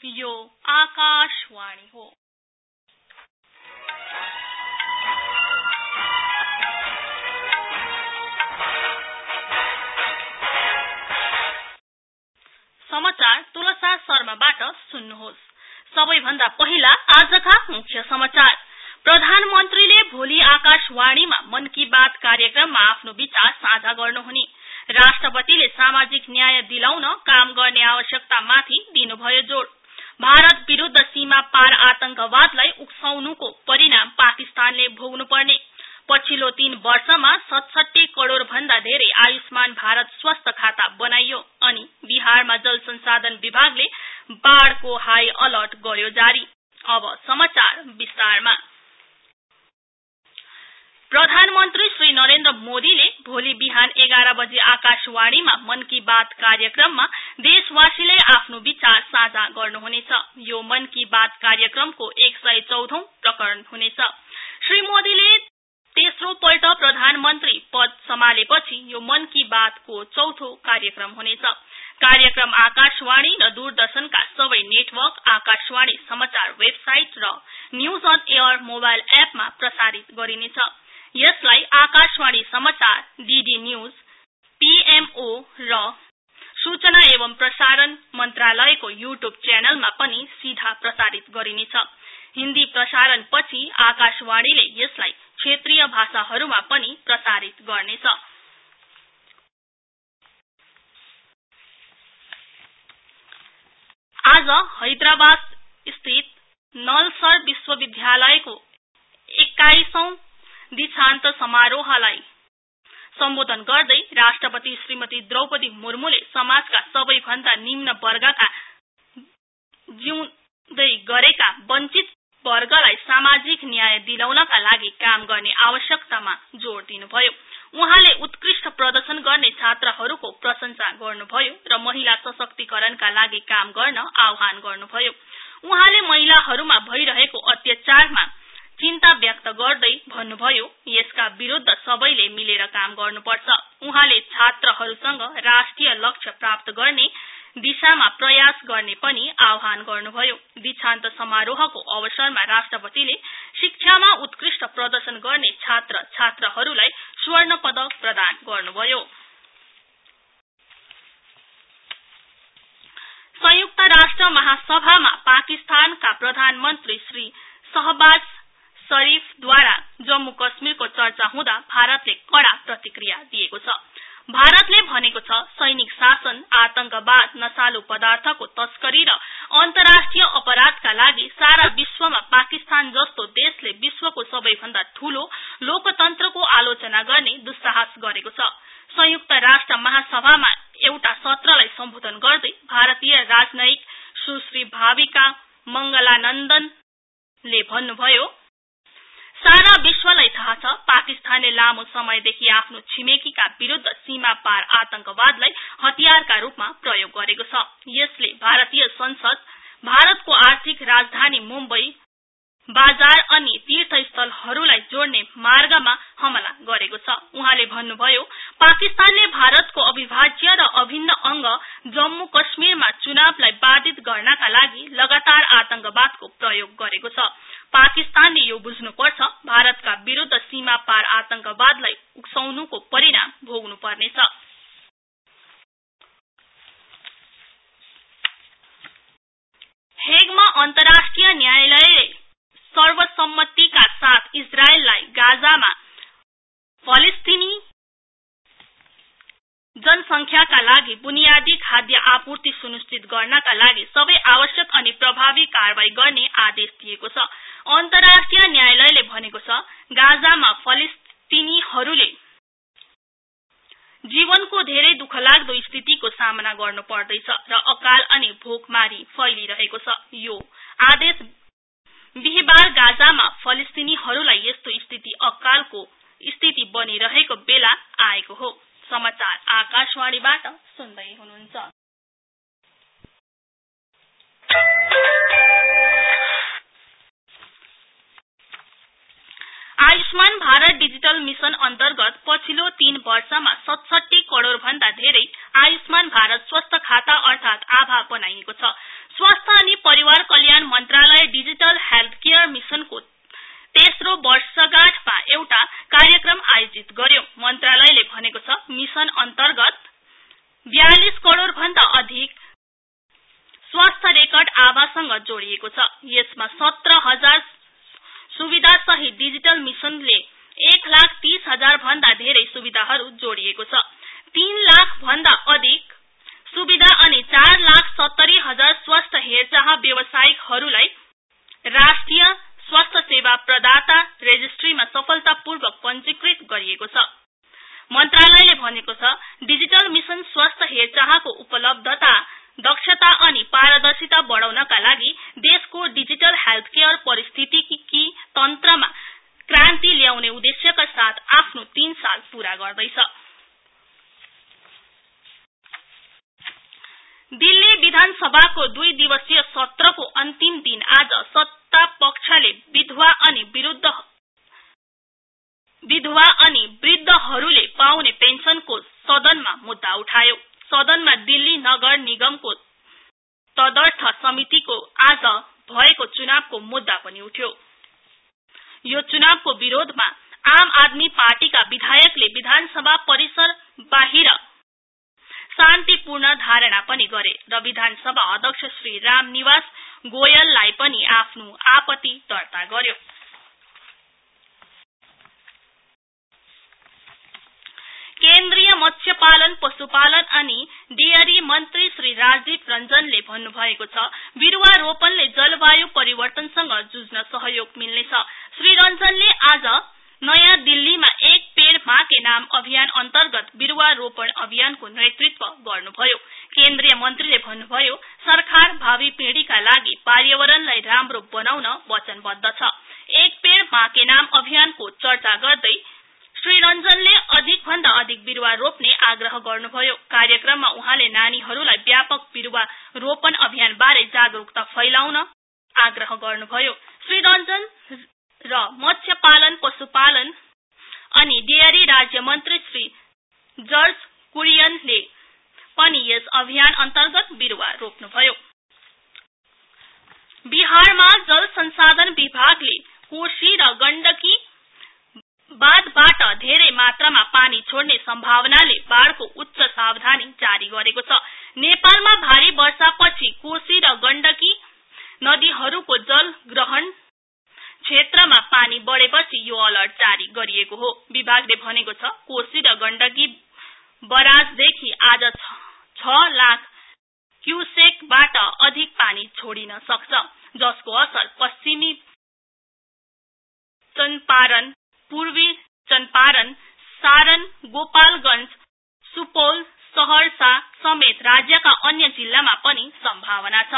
यो आकाशवाणी हो। समाचार तुलसा शर्माबाट सुन्नुहोस्। सबैभन्दा पहिला आजका मुख्य समाचार। प्रधानमन्त्रीले भोलि आकाशवाणीमा मन की बात कार्यक्रममा आफ्नो विचार साझा गर्नुहुने। राष्ट्रपतिले सामाजिक न्याय दिलाउन काम गर्ने आवश्यकतामाथि दिनुभयो जोड़। भारत विरुद्ध सीमा पार आतंकवादलाई उक्साउनुको परिणाम पाकिस्तानले भोग्नुपर्ने। पछिल्लो 3 वर्षमा 67 करोड़ भन्दा धेरै आयुष्मान भारत स्वास्थ्य खाता बनाइयो अनि बिहारमा जल संसाधन विभागले बाढ़को हाई अलर्ट गर्यो जारी। अब समाचार विस्तारमा। प्रधानमन्त्री श्री नरेन्द्र मोदीले भोलि बिहान 11 बजे आकाशवाणीमा मन की बात कार्यक्रममा देशवासीलाई आफ्नो विचार साझा गर्नुहुनेछ। यो मन की बात कार्यक्रमको 114औं प्रकरण हुनेछ। श्री मोदीले तेस्रो पल्ट प्रधानमन्त्री पद सम्हालेपछि यो मन की बातको चौथो कार्यक्रम हुनेछ। कार्यक्रम आकाशवाणी र दूरदर्शनका सबै नेटवर्क, आकाशवाणी समाचार वेबसाइट र न्यूज अन एयर मोबाइल एपमा प्रसारित गरिनेछ। यसलाई आकाशवाणी समाचार, डीडी न्यूज, पीएमओ र सूचना एवं प्रसारण मन्त्रालयको यूट्यूब च्यानलमा पनि सीधा प्रसारित गरिनेछ। हिन्दी प्रसारणपछि आकाशवाणीले यसलाई क्षेत्रीय भाषाहरूमा पनि प्रसारित गर्नेछ। आज हैदराबाद स्थित नलसर विश्वविद्यालयको 21औं दीक्षान्त समारोहलाई सम्बोधन गर्दै राष्ट्रपति श्रीमती द्रौपदी मुर्मुले समाजका सबैभन्दा निम्न वर्गका जिउँदै गरेका वञ्चित वर्गलाई सामाजिक न्याय दिलाउनका लागि काम गर्ने आवश्यकतामा जोड़ दिनुभयो। उहाँले उत्कृष्ट प्रदर्शन गर्ने छात्रहरूको प्रशंसा गर्नुभयो र महिला सशक्तिकरणका लागि काम गर्न आह्वान गर्नुभयो। उहाँले महिलाहरूमा भइरहेको अत्याचारमा चिन्ता व्यक्त गर्दै भन्नुभयो, यसका विरुद्ध सबैले मिलेर काम गर्नुपर्छ। उहाँले छात्रहरूसँग राष्ट्रिय लक्ष्य प्राप्त गर्ने दिशामा प्रयास गर्ने पनि आह्वान गर्नुभयो। दीक्षान्त समारोहको अवसरमा राष्ट्रपतिले शिक्षामा उत्कृष्ट प्रदर्शन गर्ने छात्र-छात्राहरूलाई स्वर्ण पदक प्रदान गर्नुभयो। संयुक्त राष्ट्र महासभामा पाकिस्तानका प्रधानमन्त्री श्री शहबाज शरीफद्वारा जम्मू कश्मीरको चर्चा हुँदा भारतले कड़ा प्रतिक्रिया दिएको छ। भारतले भनेको छ, सैनिक शासन, आतंकवाद, नशालु पदार्थको तस्करी र अन्तर्राष्ट्रिय अपराधका लागि सारा विश्वमा पाकिस्तान जस्तो देशले विश्वको सबैभन्दा ठूलो लोकतन्त्रको आलोचना गर्ने दुस्साहस गरेको छ। संयुक्त राष्ट्र महासभामा एउटा सत्रलाई सम्बोधन गर्दै भारतीय राजनयिक सुश्री भाविका मंगलानन्दनले भन्नुभयो, सारा विश्वलाई थाहा छ, पाकिस्तानले लामो समयदेखि आफ्नो छिमेकीका विरुद्ध सीमा पार आतंकवादलाई हतियारका रूपमा प्रयोग गरेको छ। यसले भारतीय संसद, भारतको आर्थिक राजधानी मुम्बई, बाजार अनि तीर्थस्थलहरूलाई जोड्ने मार्गमा हमला गरेको छ। उहाँले भन्नुभयो, पाकिस्तानले भारतको अविभाज्य र अभिन्न अंग जम्मू कश्मीरमा चुनावलाई बाधित गर्नका लागि लगातार आतंकवादको प्रयोग गरेको छ। पाकिस्तानले यो बुझ्नुपर्छ, भारतका विरुद्ध सीमा पार आतंकवादलाई उक्साउनुको परिणाम भोग्नुपर्नेछ। हेगमा अन्तर्राष्ट्रिय न्यायालयले सर्वसम्मतिका साथ इजरायललाई गाजामा फलस्तीनी जनसंख्याका लागि बुनियादी खाद्य आपूर्ति सुनिश्चित गर्नका लागि सबै आवश्यक अनि प्रभावी कारबाही गर्ने आदेश दिएको छ। अन्तर्राष्ट्रिय न्यायालयले भनेको छ, गाजामा फलस्तीनीहरूले जीवनको धेरै दुखलाग्दो स्थितिको सामना गर्नु पर्दैछ र अकाल अनि भोकमारी फैलिरहेको छ। यो आदेश बिहीबार गाजामा फलस्तीनीहरूलाई यस्तो अकालको स्थिति बनिरहेको बेला आएको हो। समाचार आकाशवाणीबाट सुन्दै हुनुहुन्छ। आयुष्मान भारत डिजिटल मिशन अन्तर्गत पछिल्लो 3 वर्षमा 67 करोड़ भन्दा धेरै आयुष्मान भारत स्वास्थ्य खाता अर्थात आभा बनाइएको छ। स्वास्थ्य अनि परिवार कल्याण मन्त्रालय डिजिटल हेल्थ केयर मिशनको तेस्रो वर्षगाँठमा एउटा कार्यक्रम आयोजित गर्यो। मन्त्रालयले भनेको छ मिशन अन्तर्गत 42 करोड़ भन्दा अधिक स्वास्थ्य रेकर्ड आभासँग जोडिएको छ। यसमा 17,000 सुविधा सहित डिजिटल मिशनले 1,30,000 भन्दा धेरै सुविधाहरू जोडिएको छ। 3 लाख भन्दा अधिक सुविधा अनि 4,70,000 स्वास्थ्य हेरचाह व्यवसायिकहरूलाई राष्ट्रिय स्वास्थ्य सेवा प्रदाता रेजिस्ट्रीमा सफलतापूर्वक पञ्जीकृत गरिएको छ। मन्त्रालयले भनेको छ डिजिटल मिशन स्वास्थ्य हेरचाहको उपलब्धता, दक्षता अनि पारदर्शिता बढाउनका लागि देशको डिजिटल हेल्थ केयर पारिस्थितिकी तन्त्रमा क्रान्ति ल्याउने उद्देश्यका साथ आफ्नो 3 साल पूरा गर्दैछ। दिल्ली विधानसभाको 2 दिवसीय सत्रको अन्तिम दिन आज सत्ता पक्षले विधवा अनि वृद्धहरूले पाउने पेन्सनको सदनमा मुद्दा उठायो। सदनमा दिल्ली नगर निगमको तदर्थ समितिको आज भएको चुनावको मुद्दा पनि उठ्यो। यो चुनावको विरोधमा आम आदमी पार्टीका विधायकले विधानसभा परिसर बाहिर शान्तिपूर्ण धारणा पनि गरे र विधानसभा अध्यक्ष श्री रामनिवास गोयललाई पनि आफ्नो आपत्ति दर्ता गर्यो। केन्द्रीय मत्स्यपालन, पशुपालन अनि डेयरी मन्त्री श्री राजीव रञ्जनले भन्नुभएको छ बिरुवा रोपनले जलवायु परिवर्तनसँग जुझ्न सहयोग मिल्नेछ। श्री रञ्जनले आज नयाँ दिल्लीमा एक पेड़ माँ के नाम अभियान अन्तर्गत बिरुवा रोपण अभियानको नेतृत्व गर्नुभयो। केन्द्रीय मन्त्रीले भन्नुभयो सरकार भावी पिढ़ीका लागि पर्यावरणलाई राम्रो बनाउन वचनबद्ध छ। एक पेड़ माँ के नाम अभियानको चर्चा गर्दै श्री रञ्जनले अधिक भन्दा अधिक बिरुवा रोप्ने आग्रह गर्नुभयो। कार्यक्रममा उहाँले नानीहरूलाई व्यापक बिरुवा रोपण अभियानबारे जागरूकता फैलाउन आग्रह गर्नुभयो। श्री रञ्जन र मत्स्य पालन, पशुपालन अनि डेयरी राज्य मन्त्री श्री जर्ज कुरियनले पनि यस अभियान अन्तर्गत बिरुवा रोप्नुभयो। बिहारमा जल संसाधन विभागले कोशी र गण्डकी बाँधबाट धेरै मात्रामा पानी छोड्ने सम्भावनाले बाढ़को उच्च सावधानी जारी गरेको छ। नेपालमा भारी वर्षापछि कोशी र गण्डकी नदीहरूको जल ग्रहण क्षेत्रमा पानी बढेपछि यो अलर्ट जारी गरिएको हो। विभागले भनेको छ कोशी र गण्डकी बराजदेखि आज 6 लाख क्युसेकबाट अधिक पानी छोडिन सक्छ, जसको असर पश्चिमी चम्पारण, पूर्वी चम्पारण, सारण, गोपालगञ्ज, सुपौल, सहरसा समेत राज्यका अन्य जिल्लामा पनि सम्भावना छ।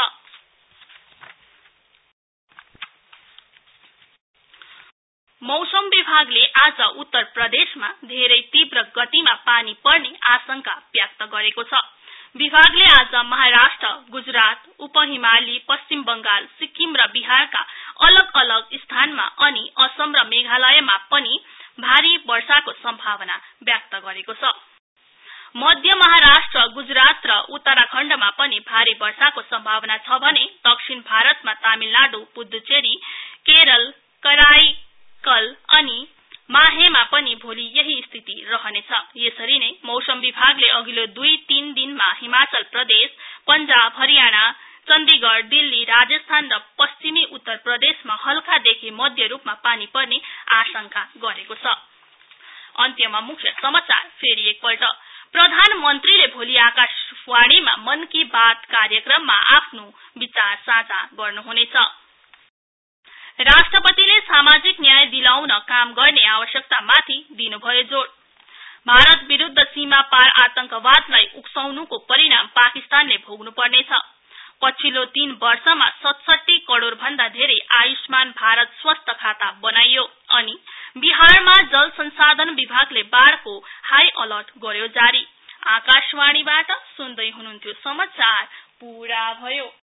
मौसम विभागले आज उत्तर प्रदेशमा धेरै तीव्र गतिमा पानी पर्ने आशंका व्यक्त गरेको छ। विभागले आज महाराष्ट्र, गुजरात, उपहिमाली, पश्चिम बंगाल, सिक्किम र बिहारका अलग अलग स्थानमा अनि असम र मेघालयमा पनि भारी वर्षाको सम्भावना व्यक्त गरेको छ। मध्य महाराष्ट्र, गुजरात र उत्तराखण्डमा पनि भारी वर्षाको सम्भावना छ भने दक्षिण भारतमा तमिलनाडु, पुडुचेरी, केरल, कराईकल अनि माहेमा पनि भोलि यही स्थिति रहनेछ। यसरी नै मौसम विभागले अघिल्लो 2-3 दिनमा हिमाचल प्रदेश, पंजाब, हरियाणा, चण्डीगढ़, दिल्ली, राजस्थान र पश्चिमी उत्तर प्रदेशमा हल्कादेखि मध्य रूपमा पानी पर्ने आशंका गरेको छ। अन्त्यमा मुख्य समाचार फेरि एकपल्ट। प्रधानमन्त्रीले भोलि आकाशवाणीमा मन की बात कार्यक्रममा आफ्नो विचार साझा गर्नुहुनेछ। राष्ट्रपतिले सामाजिक न्याय दिलाउन काम गर्ने आवश्यकतामाथि दिनुभयो जोड़। भारत विरुद्ध सीमा पार आतंकवादलाई उक्साउनुको परिणाम पाकिस्तानले भोग्नुपर्नेछ। पछिल्लो 3 वर्षमा 67 करोड़ भन्दा धेरै आयुष्मान भारत स्वास्थ्य खाता बनाइयो अनि बिहारमा जल संसाधन विभागले बाढ़को हाई अलर्ट गर्यो जारी। आकाशवाणीबाट सुन्दै हुनुहुन्थ्यो समाचार पूरा भयो।